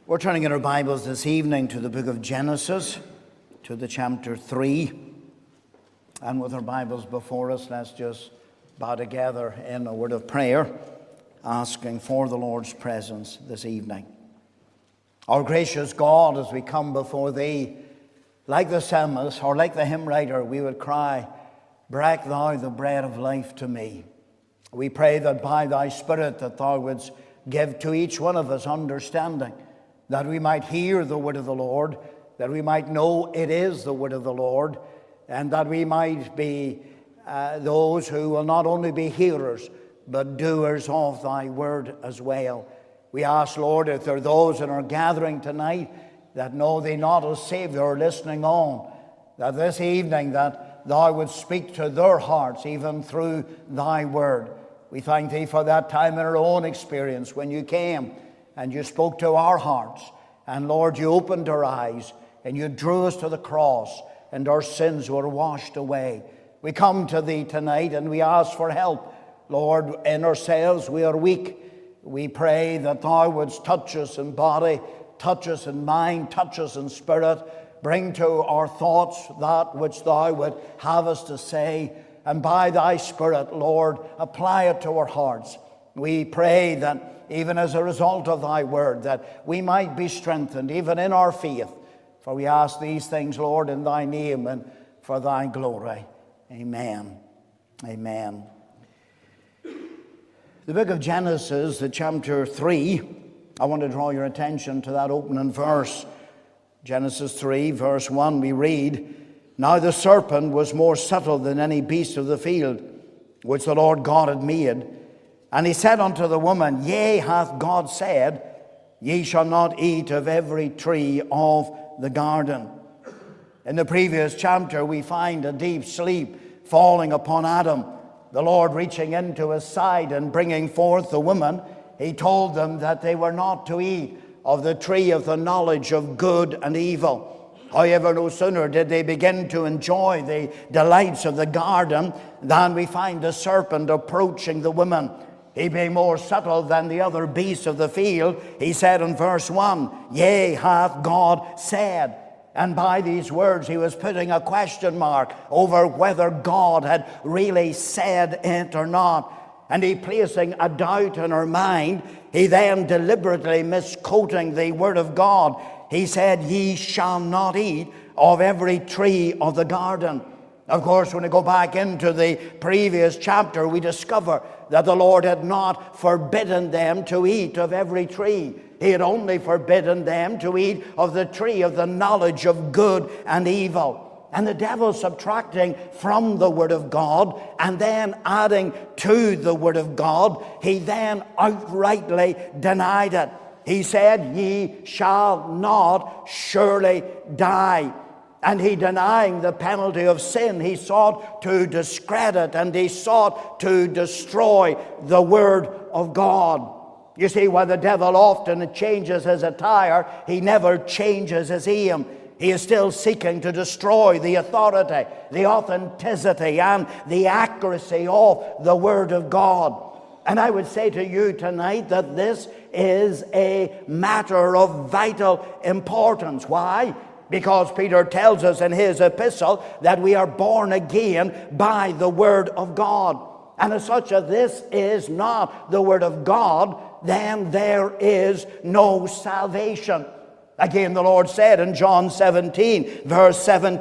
We're turning in our Bibles this evening to the book of Genesis, to the chapter 3. And with our Bibles before us, let's just bow together in a word of prayer, asking for the Lord's presence this evening. Our gracious God, as we come before Thee, like the psalmist or like the hymn writer, we would cry, "Break Thou the bread of life to me." We pray that by Thy Spirit that Thou wouldst give to each one of us understanding, that we might hear the word of the Lord, that we might know it is the word of the Lord, and that we might be those who will not only be hearers, but doers of Thy word as well. We ask, Lord, if there are those in our gathering tonight that know Thee not as Savior, listening on, that this evening that Thou would speak to their hearts, even through Thy word. We thank Thee for that time in our own experience when You came and You spoke to our hearts. And Lord, You opened our eyes and You drew us to the cross, and our sins were washed away. We come to Thee tonight and we ask for help. Lord, in ourselves we are weak. We pray that Thou wouldst touch us in body, touch us in mind, touch us in spirit. Bring to our thoughts that which Thou would have us to say. And by Thy Spirit, Lord, apply it to our hearts. We pray that even as a result of Thy word, that we might be strengthened even in our faith. For we ask these things, Lord, in Thy name and for Thy glory. Amen. Amen. The book of Genesis, the chapter 3, I want to draw your attention to that opening verse. Genesis 3, verse 1, we read, "Now the serpent was more subtle than any beast of the field, which the Lord God had made. And he said unto the woman, Yea, hath God said, Ye shall not eat of every tree of the garden." In the previous chapter, we find a deep sleep falling upon Adam. The Lord reaching into his side and bringing forth the woman, He told them that they were not to eat of the tree of the knowledge of good and evil. However, no sooner did they begin to enjoy the delights of the garden than we find the serpent approaching the woman. He being more subtle than the other beasts of the field, he said in verse 1, "Yea, hath God said." And by these words, he was putting a question mark over whether God had really said it or not. And he placing a doubt in her mind, he then deliberately misquoting the word of God. He said, "Ye shall not eat of every tree of the garden." Of course, when we go back into the previous chapter, we discover that the Lord had not forbidden them to eat of every tree. He had only forbidden them to eat of the tree of the knowledge of good and evil. And the devil subtracting from the word of God and then adding to the word of God, he then outrightly denied it. He said, "Ye shall not surely die." And he, denying the penalty of sin, he sought to discredit and he sought to destroy the word of God. You see, while the devil often changes his attire, he never changes his aim. He is still seeking to destroy the authority, the authenticity, and the accuracy of the word of God. And I would say to you tonight that this is a matter of vital importance. Why? Because Peter tells us in his epistle that we are born again by the word of God. And as such as this is not the word of God, then there is no salvation. Again, the Lord said in John 17, verse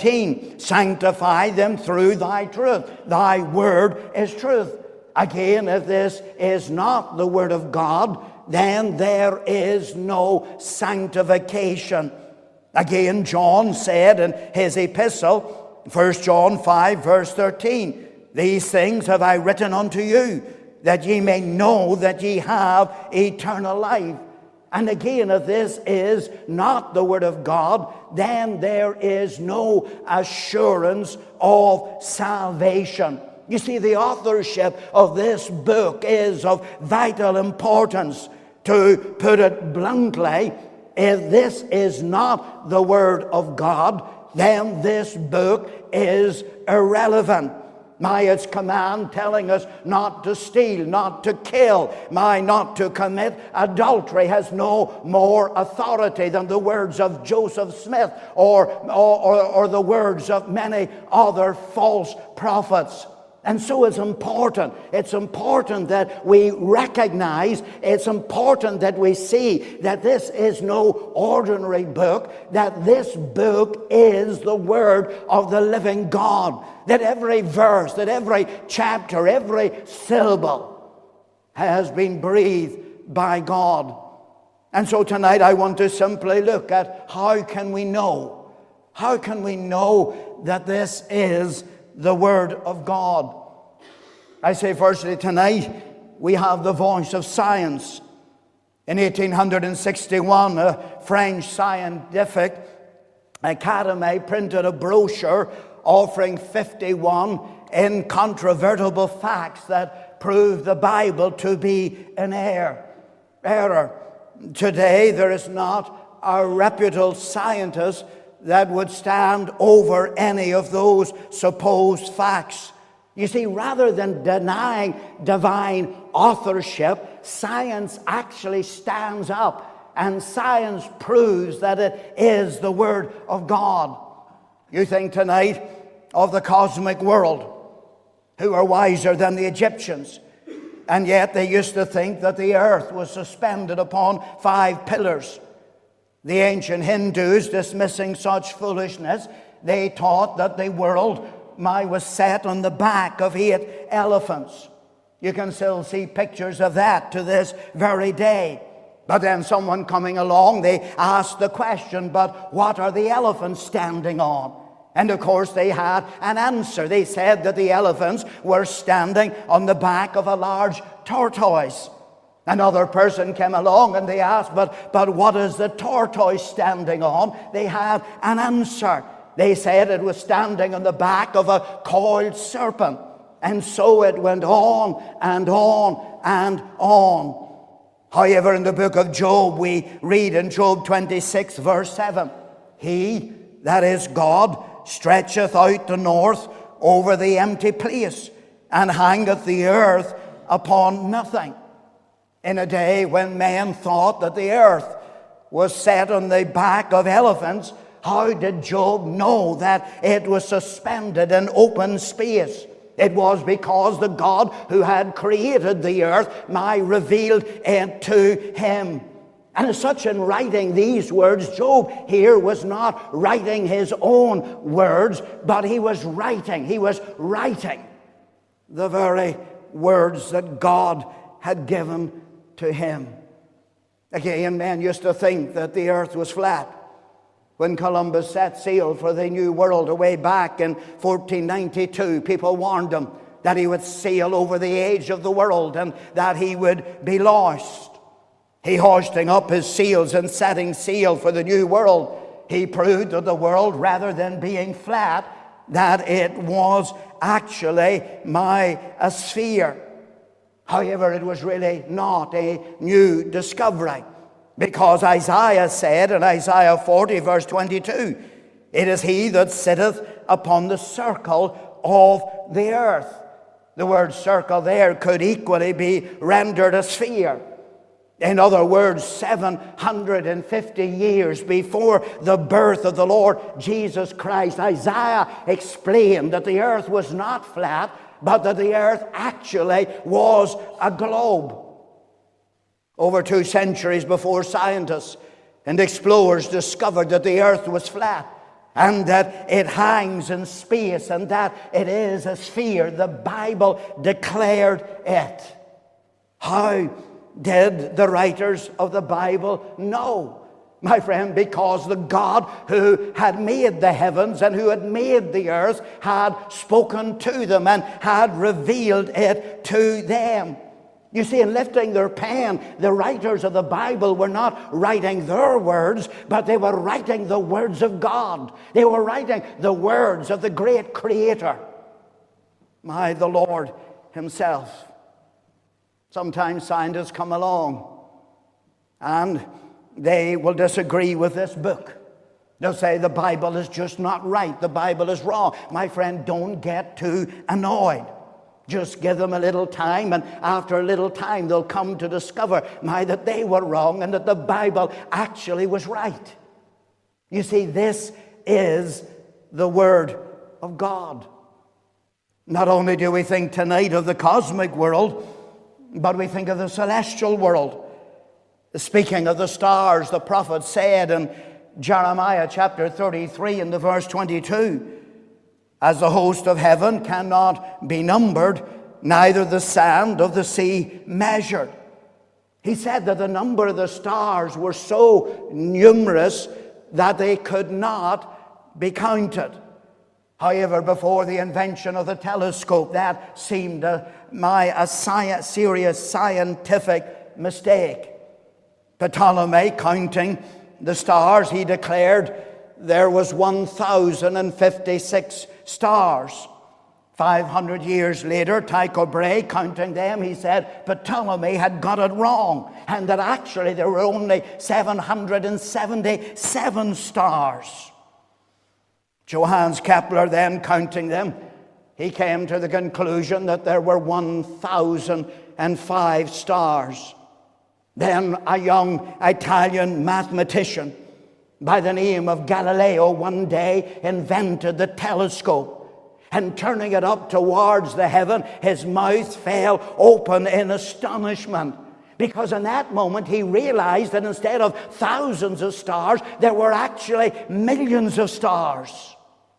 17, "Sanctify them through Thy truth. Thy word is truth." Again, if this is not the word of God, then there is no sanctification. Again, John said in his epistle, 1 John 5, verse 13, "These things have I written unto you, that ye may know that ye have eternal life." And again, if this is not the word of God, then there is no assurance of salvation. You see, the authorship of this book is of vital importance. To put it bluntly, if this is not the word of God, then this book is irrelevant. Its command telling us not to steal, not to kill, not to commit adultery has no more authority than the words of Joseph Smith or the words of many other false prophets. And so it's important. It's important that we recognize, it's important that we see that this is no ordinary book, that this book is the Word of the living God, that every verse, that every chapter, every syllable has been breathed by God. And so tonight I want to simply look at how can we know that this is the Word of God. I say firstly tonight we have the voice of science. In 1861, a French scientific academy printed a brochure offering 51 incontrovertible facts that prove the Bible to be an error. Today there is not a reputable scientist that would stand over any of those supposed facts. You see, rather than denying divine authorship, science actually stands up, and science proves that it is the Word of God. You think tonight of the cosmic world, who are wiser than the Egyptians, and yet they used to think that the earth was suspended upon 5 pillars. The ancient Hindus, dismissing such foolishness, they taught that the world was set on the back of 8 elephants. You can still see pictures of that to this very day. But then someone coming along, they asked the question, but what are the elephants standing on? And of course they had an answer. They said that the elephants were standing on the back of a large tortoise. Another person came along and they asked, but what is the tortoise standing on? They had an answer. They said it was standing on the back of a coiled serpent. And so it went on and on and on. However, in the book of Job, we read in Job 26, verse 7, He, that is God, stretcheth out the north over the empty place, and hangeth the earth upon nothing. In a day when men thought that the earth was set on the back of elephants, how did Job know that it was suspended in open space? It was because the God who had created the earth revealed it to him. And as such, in writing these words, Job here was not writing his own words, but he was writing the very words that God had given to him. Again, men used to think that the earth was flat. When Columbus set sail for the New World away back in 1492, people warned him that he would sail over the edge of the world and that he would be lost. He hoisting up his sails and setting sail for the New World, he proved to the world, rather than being flat, that it was actually a sphere. However, it was really not a new discovery. Because Isaiah said in Isaiah 40, verse 22, It is he that sitteth upon the circle of the earth. The word circle there could equally be rendered a sphere. In other words, 750 years before the birth of the Lord Jesus Christ, Isaiah explained that the earth was not flat, but that the earth actually was a globe. Over 2 centuries before scientists and explorers discovered that the earth was flat and that it hangs in space and that it is a sphere, the Bible declared it. How did the writers of the Bible know? My friend, because the God who had made the heavens and who had made the earth had spoken to them and had revealed it to them. You see, in lifting their pen, the writers of the Bible were not writing their words, but they were writing the words of God. They were writing the words of the great Creator, the Lord Himself. Sometimes scientists come along and they will disagree with this book. They'll say the Bible is just not right. The Bible is wrong. My friend, don't get too annoyed. Just give them a little time, and after a little time they'll come to discover that they were wrong and that the Bible actually was right. You see, this is the Word of God. Not only do we think tonight of the cosmic world, but we think of the celestial world. Speaking of the stars, the prophet said in Jeremiah chapter 33 and the verse 22, as the host of heaven cannot be numbered, neither the sand of the sea measured. He said that the number of the stars were so numerous that they could not be counted. However, before the invention of the telescope, that seemed a serious scientific mistake. Ptolemy, counting the stars, he declared there was 1,056 stars. 500 years later, Tycho Brahe, counting them, he said Ptolemy had got it wrong, and that actually there were only 777 stars. Johannes Kepler, then counting them, he came to the conclusion that there were 1,005 stars. Then a young Italian mathematician by the name of Galileo one day invented the telescope. And turning it up towards the heaven, his mouth fell open in astonishment. Because in that moment he realized that instead of thousands of stars, there were actually millions of stars.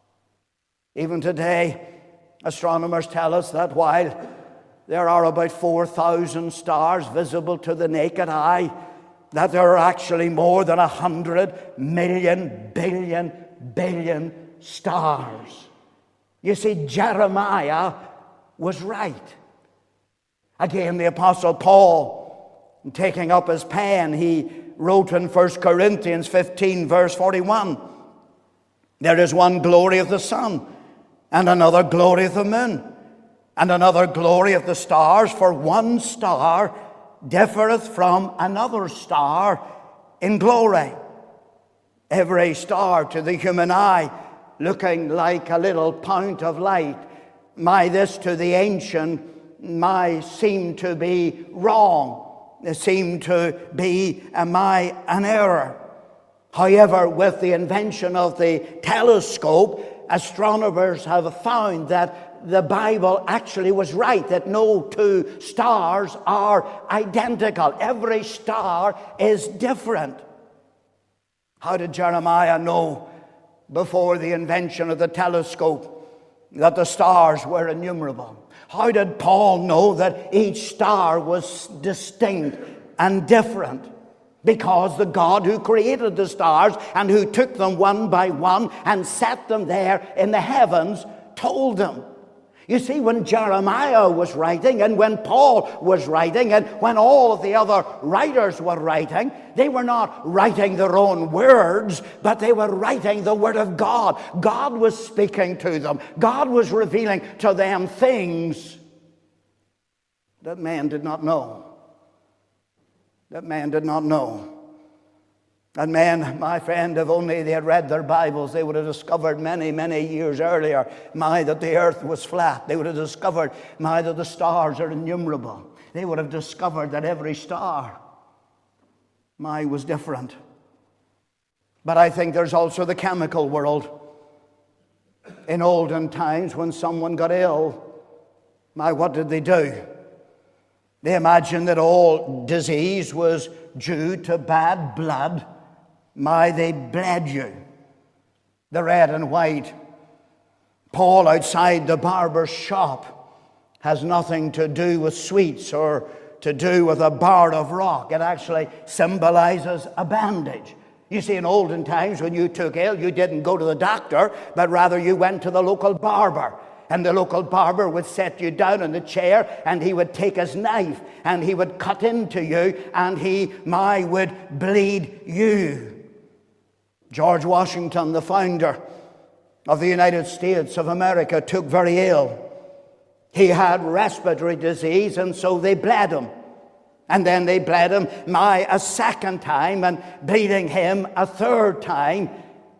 Even today, astronomers tell us that while there are about 4,000 stars visible to the naked eye, that there are actually more than 100 million, billion stars. You see, Jeremiah was right. Again, the Apostle Paul, taking up his pen, he wrote in 1 Corinthians 15, verse 41, there is one glory of the sun, and another glory of the moon, and another glory of the stars, for one star differeth from another star in glory. Every star to the human eye looking like a little point of light, this to the ancient seemed to be wrong. It seemed to be an error. However, with the invention of the telescope, astronomers have found that the Bible actually was right, that no two stars are identical. Every star is different. How did Jeremiah know before the invention of the telescope that the stars were innumerable? How did Paul know that each star was distinct and different? Because the God who created the stars and who took them one by one and set them there in the heavens told them. You see, when Jeremiah was writing and when Paul was writing and when all of the other writers were writing, they were not writing their own words, but they were writing the Word of God. God was speaking to them. God was revealing to them things that man did not know. That man did not know. And men, my friend, if only they had read their Bibles, they would have discovered many, many years earlier, that the earth was flat. They would have discovered, that the stars are innumerable. They would have discovered that every star, was different. But I think there's also the chemical world. In olden times, when someone got ill, what did they do? They imagined that all disease was due to bad blood. They bled you. The red and white. Paul outside the barber's shop has nothing to do with sweets or to do with a bar of rock. It actually symbolizes a bandage. You see, in olden times when you took ill, you didn't go to the doctor, but rather you went to the local barber. And the local barber would set you down in the chair, and he would take his knife, and he would cut into you, and he would bleed you. George Washington, the founder of the United States of America, took very ill. He had respiratory disease, and so they bled him. And then they bled him a second time, and bleeding him a third time,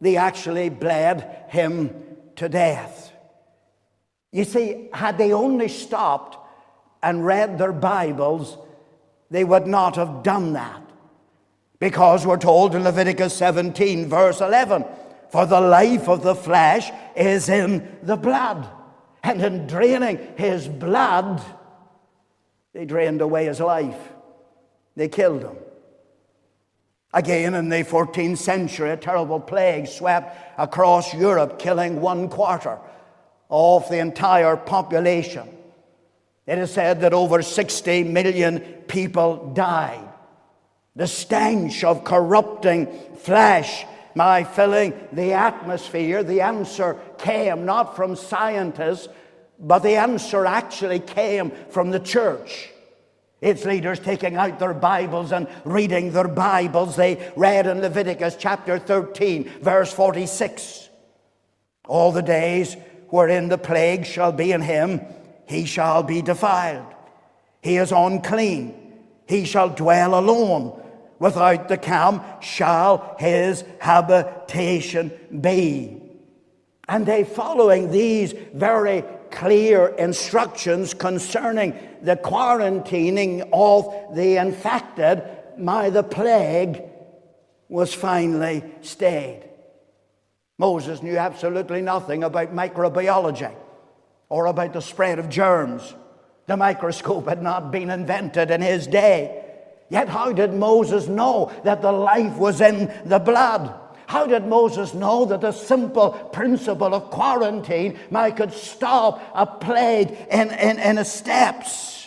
They actually bled him to death. You see, had they only stopped and read their Bibles, they would not have done that. Because we're told in Leviticus 17, verse 11, for the life of the flesh is in the blood. And in draining his blood, they drained away his life. They killed him. Again, in the 14th century, a terrible plague swept across Europe, killing 1/4 of the entire population. It is said that over 60 million people died. The stench of corrupting flesh filling the atmosphere. The answer came not from scientists, but the answer actually came from the church. Its leaders taking out their Bibles and reading their Bibles. They read in Leviticus chapter 13, verse 46. All the days wherein the plague shall be in him, he shall be defiled. He is unclean. He shall dwell alone. Without the camp shall his habitation be. And they, following these very clear instructions concerning the quarantining of the infected, the plague was finally stayed. Moses knew absolutely nothing about microbiology or about the spread of germs. The microscope had not been invented in his day. Yet how did Moses know that the life was in the blood? How did Moses know that the simple principle of quarantine could stop a plague in its steps?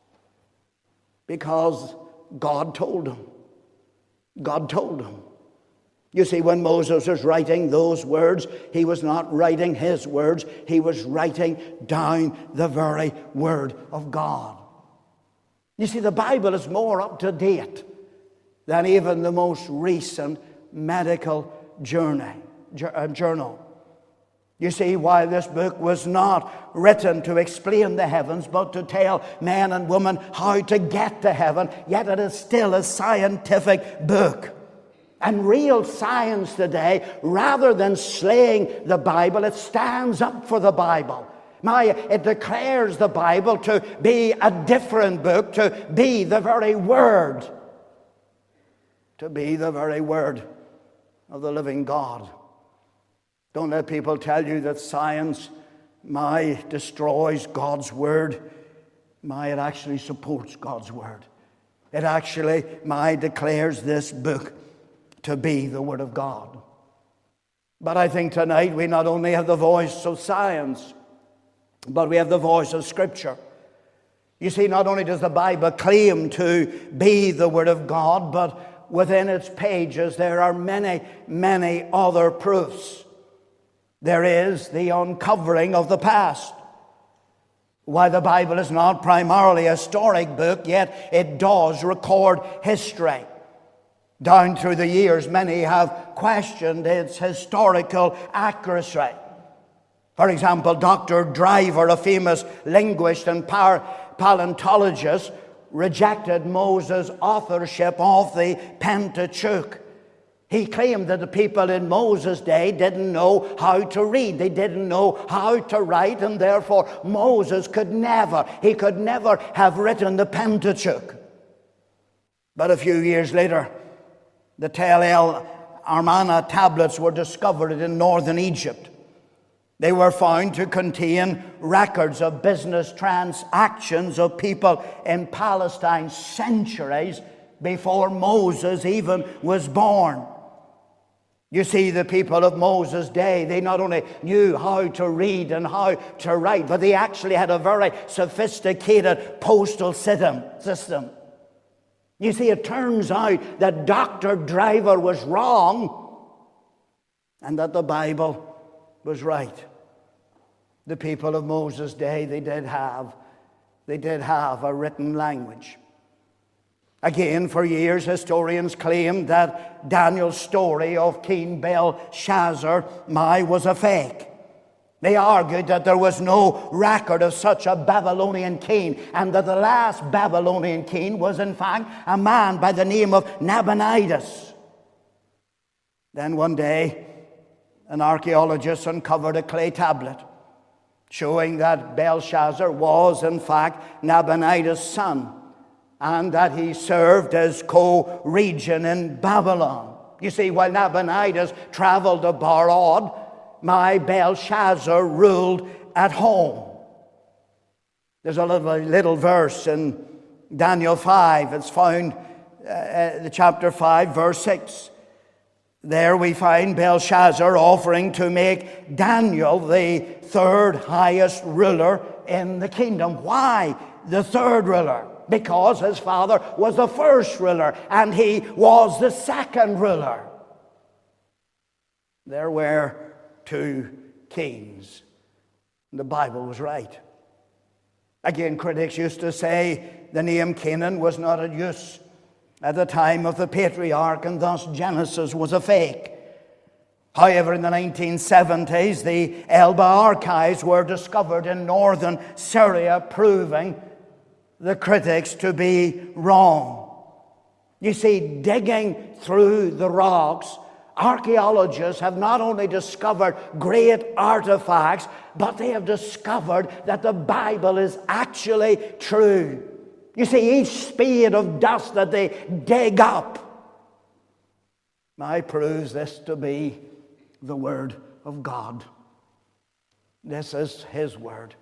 Because God told him. God told him. You see, when Moses was writing those words, he was not writing his words. He was writing down the very word of God. You see, the Bible is more up to date than even the most recent medical journal. You see, while this book was not written to explain the heavens, but to tell men and women how to get to heaven, yet it is still a scientific book. And real science today, rather than slaying the Bible, it stands up for the Bible. It declares the Bible to be a different book, to be the very word. To be the very word of the living God. Don't let people tell you that science destroys God's word. It actually supports God's word. It actually declares this book to be the word of God. But I think tonight we not only have the voice of science, but we have the voice of Scripture. You see, not only does the Bible claim to be the word of God, but within its pages there are many, many other proofs. There is the uncovering of the past. While the Bible is not primarily a historic book, yet it does record history. Down through the years, many have questioned its historical accuracy. For example, Dr. Driver, a famous linguist and paleontologist, rejected Moses' authorship of the Pentateuch. He claimed that the people in Moses' day didn't know how to read. They didn't know how to write, and therefore Moses could never have written the Pentateuch. But a few years later, the Tel El Amarna tablets were discovered in northern Egypt. They were found to contain records of business transactions of people in Palestine centuries before Moses even was born. You see, the people of Moses' day, they not only knew how to read and how to write, but they actually had a very sophisticated postal system. You see, it turns out that Dr. Driver was wrong and that the Bible was right. The people of Moses' day, they did have a written language. Again, for years, historians claimed that Daniel's story of King Belshazzar was a fake. They argued that there was no record of such a Babylonian king, and that the last Babylonian king was in fact a man by the name of Nabonidus. Then one day, an archaeologist uncovered a clay tablet showing that Belshazzar was, in fact, Nabonidus' son, and that he served as co-regent in Babylon. You see, while Nabonidus traveled to Barad, my Belshazzar ruled at home. There's a little verse in Daniel 5. It's found the chapter 5, verse 6. There we find Belshazzar offering to make Daniel the third highest ruler in the kingdom. Why the third ruler? Because his father was the first ruler and he was the second ruler. There were two kings. The Bible was right. Again, critics used to say the name Canaan was not in use at the time of the patriarch, and thus Genesis was a fake. However, in the 1970s, the Elba archives were discovered in northern Syria, proving the critics to be wrong. You see, digging through the rocks, archaeologists have not only discovered great artifacts, but they have discovered that the Bible is actually true. You see, each spade of dust that they dig up proves this to be the Word of God. This is His Word.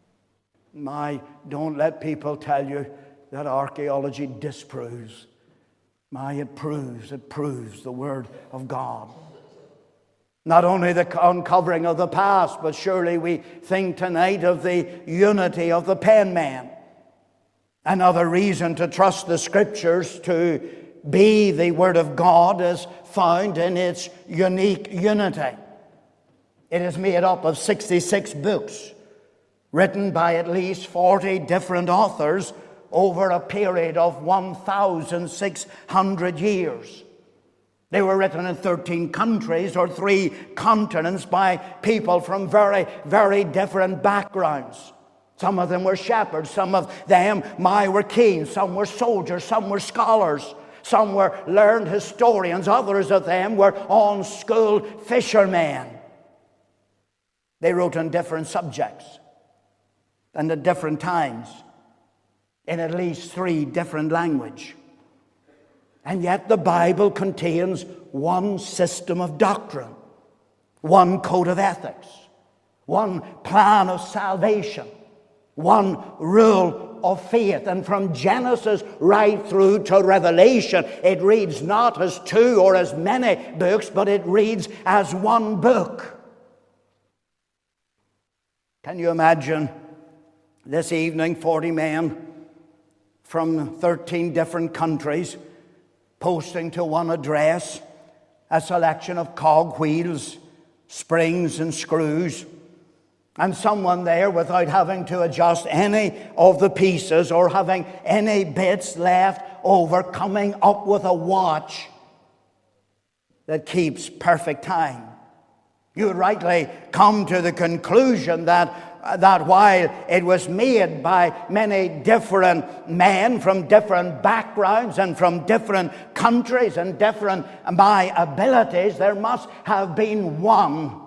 Don't let people tell you that archaeology disproves. It proves the Word of God. Not only the uncovering of the past, but surely we think tonight of the unity of the penman. Another reason to trust the Scriptures to be the Word of God is found in its unique unity. It is made up of 66 books, written by at least 40 different authors over a period of 1,600 years. They were written in 13 countries or 3 continents by people from very, very different backgrounds. Some of them were shepherds, some of them were kings, some were soldiers, some were scholars, some were learned historians, others of them were unschooled fishermen. They wrote on different subjects and at different times, in at least 3 different languages. And yet the Bible contains one system of doctrine, one code of ethics, one plan of salvation, one rule of faith. And from Genesis right through to Revelation, it reads not as 2 or as many books, but it reads as one book. Can you imagine this evening 40 men from 13 different countries posting to one address a selection of cog wheels, springs and screws, and someone there, without having to adjust any of the pieces or having any bits left over, coming up with a watch that keeps perfect time? You would rightly come to the conclusion that while it was made by many different men from different backgrounds and from different countries and different abilities, there must have been one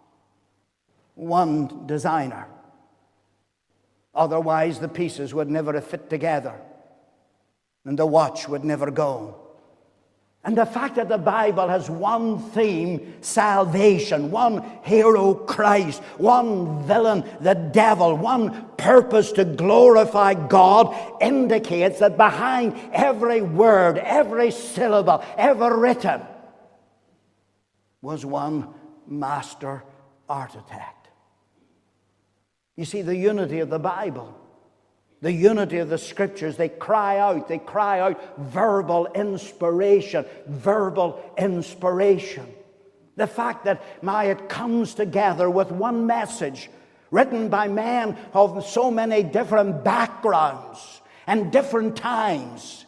designer. Otherwise, the pieces would never have fit together and the watch would never go. And the fact that the Bible has one theme, salvation, one hero, Christ, one villain, the devil, one purpose to glorify God, indicates that behind every word, every syllable ever written was one master architect. You see, the unity of the Bible, the unity of the Scriptures, they cry out verbal inspiration, verbal inspiration. The fact that it comes together with one message, written by men of so many different backgrounds and different times,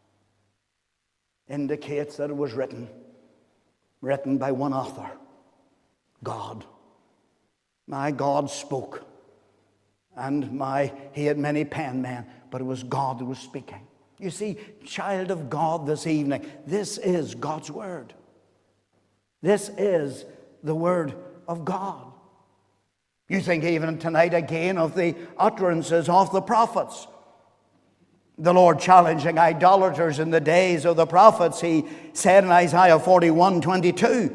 indicates that it was written by one author, God. My God spoke. And he had many penmen, but it was God who was speaking. You see, child of God, this evening, this is God's Word. This is the Word of God. You think even tonight again of the utterances of the prophets. The Lord challenging idolaters in the days of the prophets, He said in Isaiah 41:22,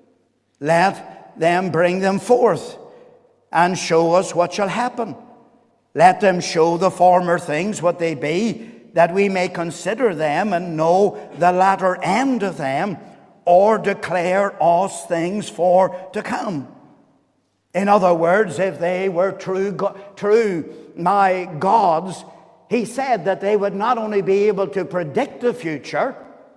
let them bring them forth and show us what shall happen. Let them show the former things what they be, that we may consider them and know the latter end of them, or declare us things for to come. In other words, if they were true my gods, He said that they would not only be able to predict the future,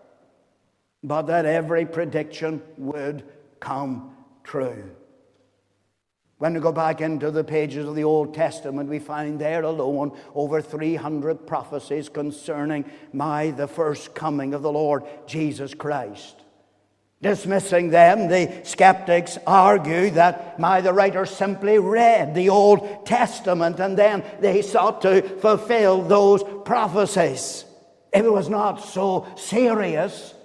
but that every prediction would come true. When we go back into the pages of the Old Testament, we find there alone over 300 prophecies concerning the first coming of the Lord Jesus Christ. Dismissing them, the skeptics argue that the writer simply read the Old Testament and then they sought to fulfill those prophecies. If it was not so serious,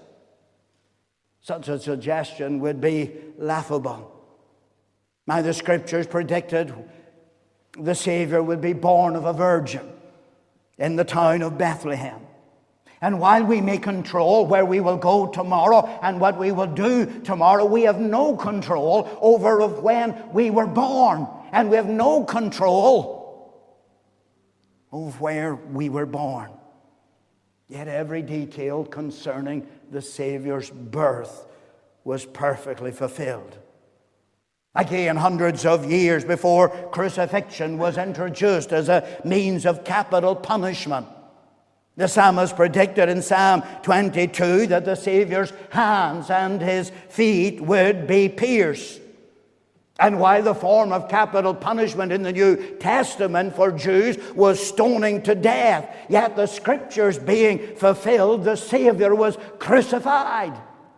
such a suggestion would be laughable. The Scriptures predicted the Savior would be born of a virgin in the town of Bethlehem. And while we may control where we will go tomorrow and what we will do tomorrow, we have no control over when we were born. And we have no control over where we were born. Yet every detail concerning the Savior's birth was perfectly fulfilled. Again, hundreds of years before crucifixion was introduced as a means of capital punishment, the psalmist predicted in Psalm 22 that the Savior's hands and His feet would be pierced. And while the form of capital punishment in the New Testament for Jews was stoning to death, yet the Scriptures being fulfilled, the Savior was crucified.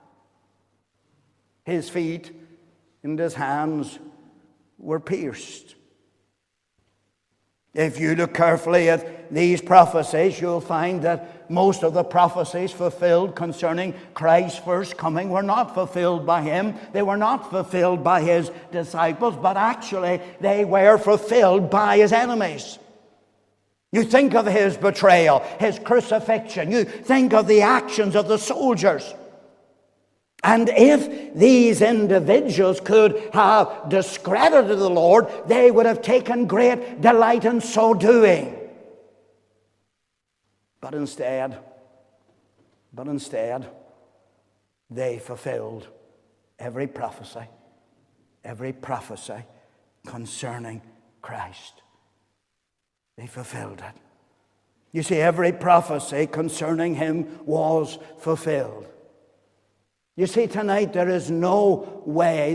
His feet and His hands were pierced. If you look carefully at these prophecies, you'll find that most of the prophecies fulfilled concerning Christ's first coming were not fulfilled by Him. They were not fulfilled by His disciples, but actually they were fulfilled by His enemies. You think of His betrayal, His crucifixion. You think of the actions of the soldiers. And if these individuals could have discredited the Lord, they would have taken great delight in so doing. But instead, they fulfilled every prophecy concerning Christ. They fulfilled it. You see, every prophecy concerning Him was fulfilled. You see, tonight there is no way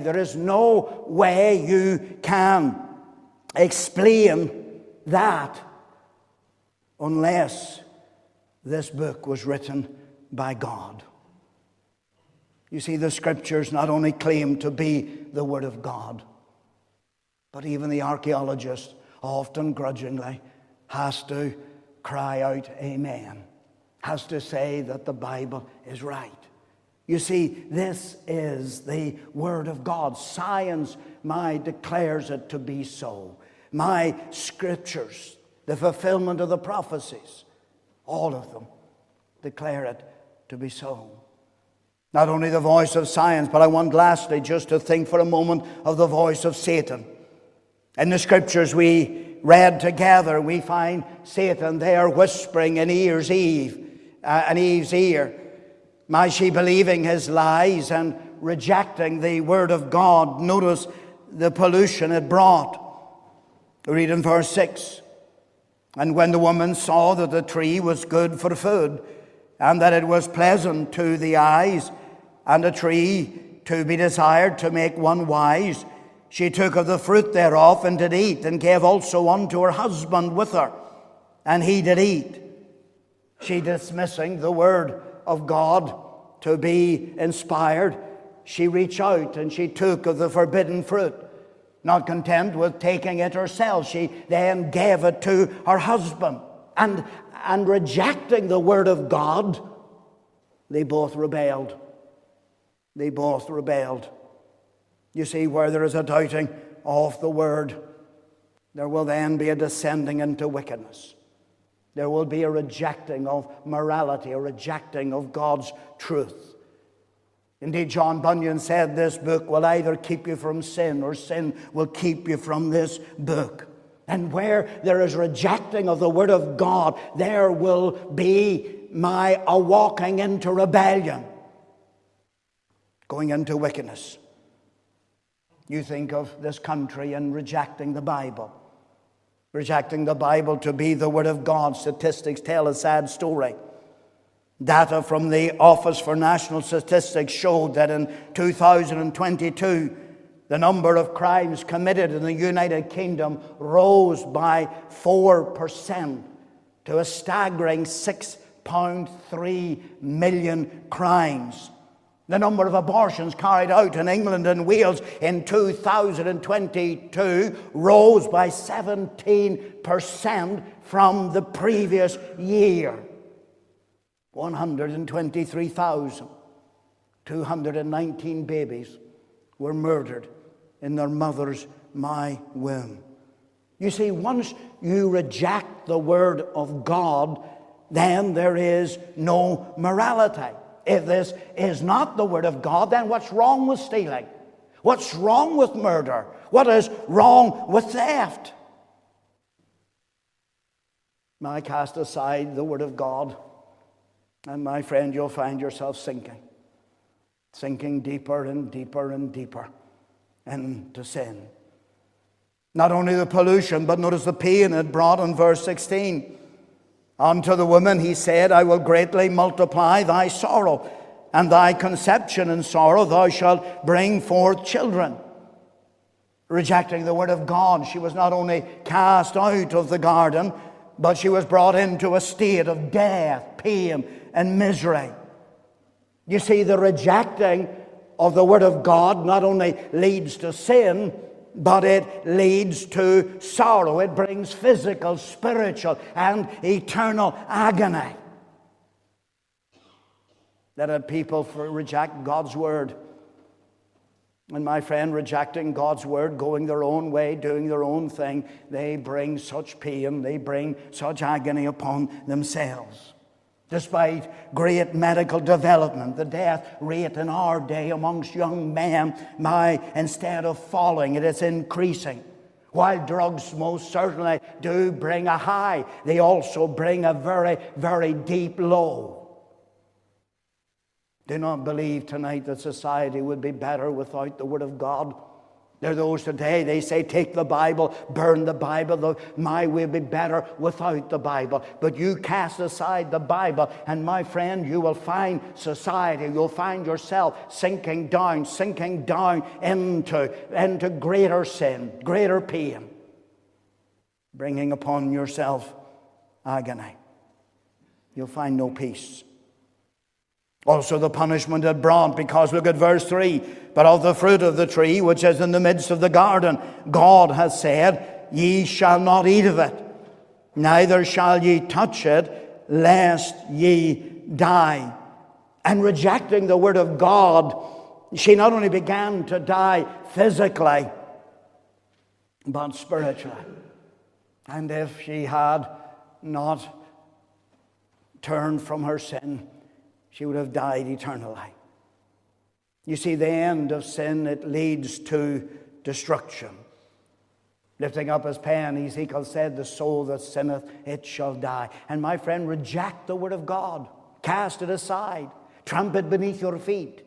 you can explain that unless this book was written by God. You see, the Scriptures not only claim to be the Word of God, but even the archaeologist, often grudgingly, has to cry out, Amen, has to say that the Bible is right. You see, this is the Word of God. Science, declares it to be so. My Scriptures, the fulfillment of the prophecies, all of them declare it to be so. Not only the voice of science, but I want lastly just to think for a moment of the voice of Satan. In the Scriptures we read together, we find Satan there whispering in Eve's ear. She believing his lies and rejecting the Word of God. Notice the pollution it brought. We read in verse 6. And when the woman saw that the tree was good for food, and that it was pleasant to the eyes, and a tree to be desired to make one wise, she took of the fruit thereof and did eat, and gave also unto her husband with her, and he did eat. She, dismissing the Word of God to be inspired, she reached out and she took of the forbidden fruit. Not content with taking it herself, she then gave it to her husband. And rejecting the Word of God, they both rebelled. You see, where there is a doubting of the Word, there will then be a descending into wickedness. There will be a rejecting of morality, a rejecting of God's truth. Indeed, John Bunyan said this book will either keep you from sin or sin will keep you from this book. And where there is rejecting of the Word of God, there will be a walking into rebellion, going into wickedness. You think of this country and rejecting the Bible. Rejecting the Bible to be the Word of God. Statistics tell a sad story. Data from the Office for National Statistics showed that in 2022, the number of crimes committed in the United Kingdom rose by 4% to a staggering 6.3 million crimes. The number of abortions carried out in England and Wales in 2022 rose by 17% from the previous year. 123,219 babies were murdered in their mother's womb. You see, once you reject the Word of God, then there is no morality. If this is not the Word of God, then what's wrong with stealing? What's wrong with murder? What is wrong with theft? Now cast aside the Word of God, and my friend, you'll find yourself sinking deeper and deeper and deeper into sin. Not only the pollution, but notice the pain it brought in verse 16. Unto the woman he said, I will greatly multiply thy sorrow, and thy conception in sorrow thou shalt bring forth children. Rejecting the Word of God, she was not only cast out of the garden, but she was brought into a state of death, pain, and misery. You see, the rejecting of the Word of God not only leads to sin, but it leads to sorrow. It brings physical, spiritual, and eternal agony. That people reject God's Word. And my friend, rejecting God's Word, going their own way, doing their own thing, they bring such pain, they bring such agony upon themselves. Despite great medical development, the death rate in our day amongst young men, instead of falling, it is increasing. While drugs most certainly do bring a high, they also bring a very, very deep low. Do not believe tonight that society would be better without the Word of God. There are those today, they say, take the Bible, burn the Bible. My way would be better without the Bible. But you cast aside the Bible, and my friend, you will find society, you'll find yourself sinking down into greater sin, greater pain, bringing upon yourself agony. You'll find no peace. Also the punishment it brought, because look at verse 3. But of the fruit of the tree which is in the midst of the garden, God has said, ye shall not eat of it, neither shall ye touch it, lest ye die. And rejecting the Word of God, she not only began to die physically, but spiritually. And if she had not turned from her sin, she would have died eternally. You see, the end of sin, it leads to destruction. Lifting up his pen, Ezekiel said, the soul that sinneth, it shall die. And my friend, reject the Word of God. Cast it aside. Tramp it beneath your feet.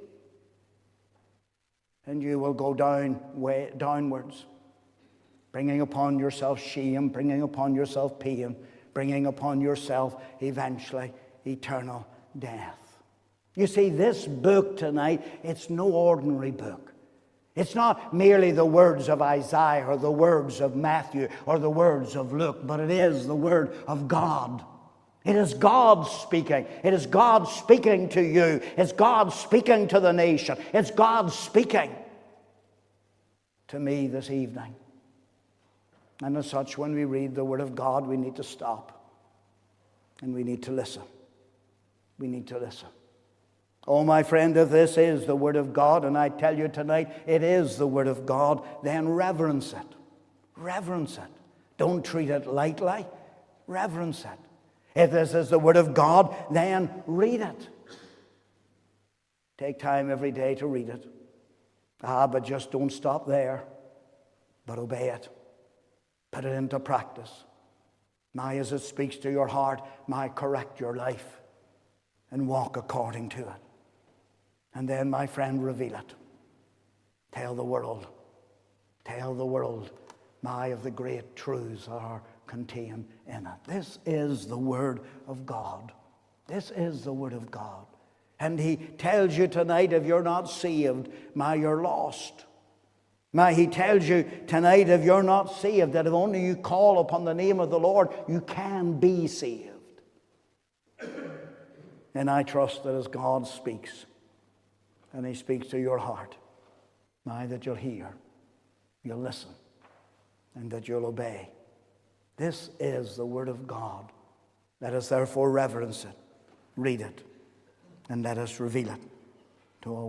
And you will go downwards, bringing upon yourself shame, bringing upon yourself pain, bringing upon yourself eventually eternal death. You see, this book tonight, it's no ordinary book. It's not merely the words of Isaiah or the words of Matthew or the words of Luke, but it is the Word of God. It is God speaking. It is God speaking to you. It's God speaking to the nation. It's God speaking to me this evening. And as such, when we read the Word of God, we need to stop and we need to listen. We need to listen. Oh, my friend, if this is the Word of God, and I tell you tonight it is the Word of God, then reverence it. Reverence it. Don't treat it lightly. Reverence it. If this is the Word of God, then read it. Take time every day to read it. But just don't stop there, but obey it. Put it into practice. As it speaks to your heart, correct your life and walk according to it. And then, my friend, reveal it. Tell the world. Tell the world, of the great truths that are contained in it. This is the Word of God. This is the Word of God. And He tells you tonight, if you're not saved, you're lost. He tells you tonight, if you're not saved, that if only you call upon the name of the Lord, you can be saved. And I trust that as God speaks, and He speaks to your heart, that you'll hear, you'll listen, and that you'll obey. This is the Word of God. Let us therefore reverence it, read it, and let us reveal it to all.